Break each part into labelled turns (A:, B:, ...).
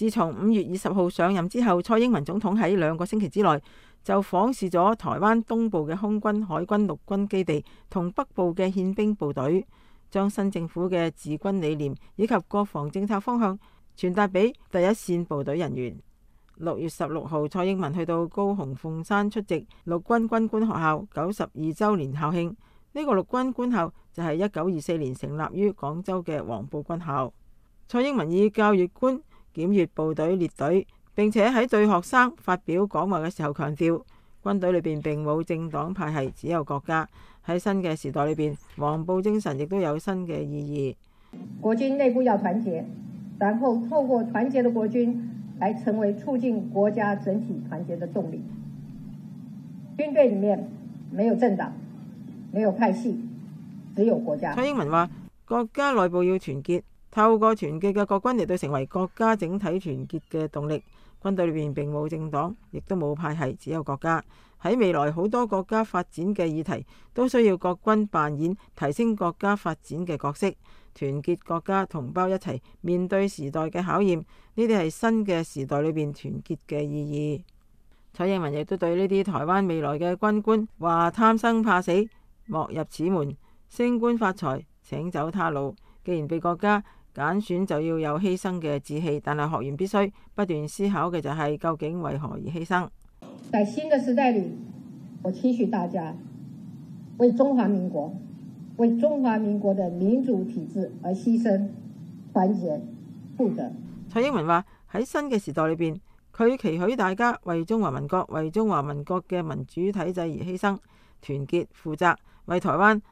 A: 自從5月20號上任之後，蔡英文總統喺2個星期之內就訪視咗台灣東部嘅空軍、海軍、陸軍基地同北部嘅憲兵部隊，將新政府嘅治軍理念以及國防政策方向傳達俾第一線部隊人員。6月16號，蔡英文去到高雄鳳山出席陸軍軍官學校92週年校慶。呢個陸軍官校就係1924年成立於廣州嘅黃埔軍校。蔡英文以教閱官檢閱部隊列隊，並且喺對學生發表講話嘅時候強調，軍隊裏邊並冇政黨派系，只有國家。喺新嘅時代裏邊，黃埔精神亦都有新嘅意義。
B: 國軍內部要團結，然後透過團結的國軍來成為促進國家整體團結的動力。軍隊裏面沒有政黨，沒有派系，只有國家。
A: 蔡英文話：國家內部要團結，透過團結嘅國軍嚟到成為國家整體團結嘅動力。軍隊裏面並冇政黨，亦都冇派系，只有國家。喺未來好多國家發展嘅議題，都需要國軍扮演提升國家發展嘅角色，團結國家同胞一齊面對時代嘅考驗。呢啲係新嘅時代裏邊團結嘅意義。蔡英文亦都對呢啲台灣未來嘅軍官話：貪生怕死，莫入此門；升官發財，請走他路。既然被國家揀選，就要有犧牲嘅志氣，但係學員必須不斷思考嘅就係究竟為何而犧牲。
B: 在新的時代裏，我期許大家為中華民國、為中華民國的民主體制而犧牲、團結、負責。
A: 蔡英文話：喺新嘅時代裏邊，佢期許大家為中華民國、為中華民國嘅民主體制而犧牲、團結、負責，為台灣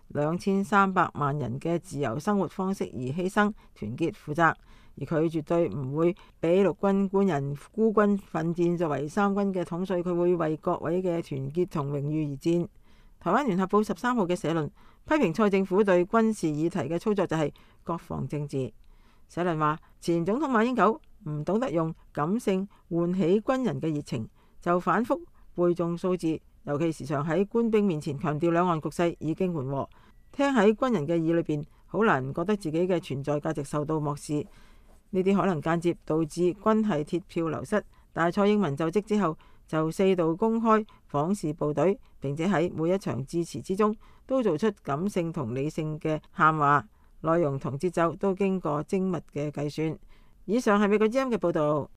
A: 2300萬人嘅自由生活方式而犧牲、團結、負責。而佢絕對唔會俾陸軍官人孤軍奮戰作為三軍嘅統帥，佢會為各位嘅團結同榮譽而戰。台灣聯合報13號嘅社論批評蔡政府對軍事議題嘅操作就係國防政治。社論話：前總統馬英九唔懂得用感性喚起軍人嘅熱情，就反覆背誦數字，尤其時常喺官兵面前強調兩岸局勢已經緩和，聽喺軍人嘅耳裏邊，好難唔覺得自己嘅存在價值受到漠視。呢啲可能間接導致軍係鐵票流失，但係蔡英文就職之後就4度公開訪視部隊，並且喺每一場致辭之中都做出感性同理性嘅喊話，內容同節奏都經過精密嘅計算。以上係美國之音嘅報導。